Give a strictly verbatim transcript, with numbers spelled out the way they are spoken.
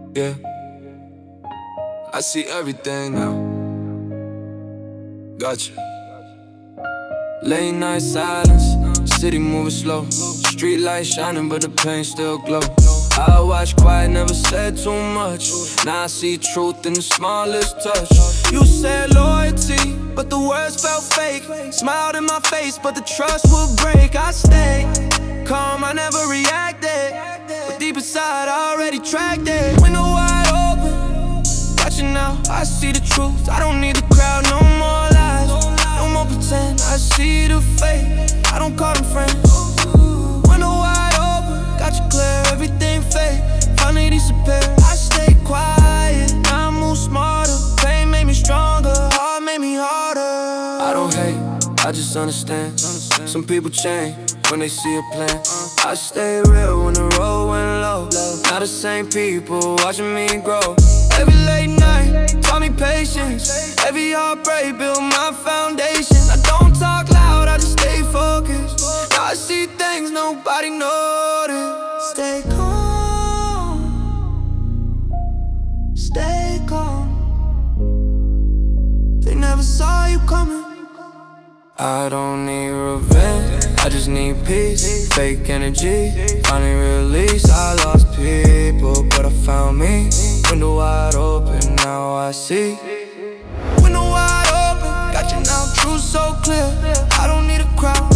Yeah, I see everything now. Gotcha. Late night silence, city moving slow. Street lights shining, but the paint still glow. I watch quiet, never said too much. Now I see truth in the smallest touch. You said loyalty, but the words felt fake. Smiled in my face, but the trust would break. I stayed calm, I never reacted, but deep inside I already tracked it. Window wide open, watching now, I see the truth. I don't need the crowd, no more lies, no more pretend. I see the fake, I don't call them friends. Window wide open, got you clear, everything fake. Finally disappear, I stay quiet, now I move smarter. Pain made me stronger, heart made me harder. I don't hate, I just understand. Some people change when they see a plan. I stay real when the road went low. Now the same people watching me grow. Every late night taught me patience. Every heartbreak built my foundation. I don't talk loud, I just stay focused. Now I see things nobody noticed. Stay calm, stay calm. They never saw you coming. I don't need revenge, I just need peace. Fake energy, finally release. I lost people, but I found me. Window wide open, now I see. Window wide open, got you now, truth so clear. I don't need a crowd,